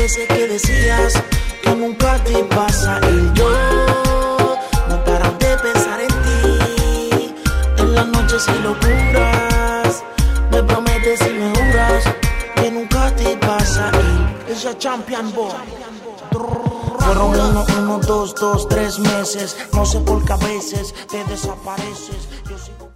veces que decías que nunca te vas a ir. Yo no paro de pensar en ti, en las noches y locuras. Me prometes y me juras que nunca te vas a ir. Ella Champion Boy. Fueron 1, 2, 3 meses. No sé por qué a veces te desapareces. Yo sigo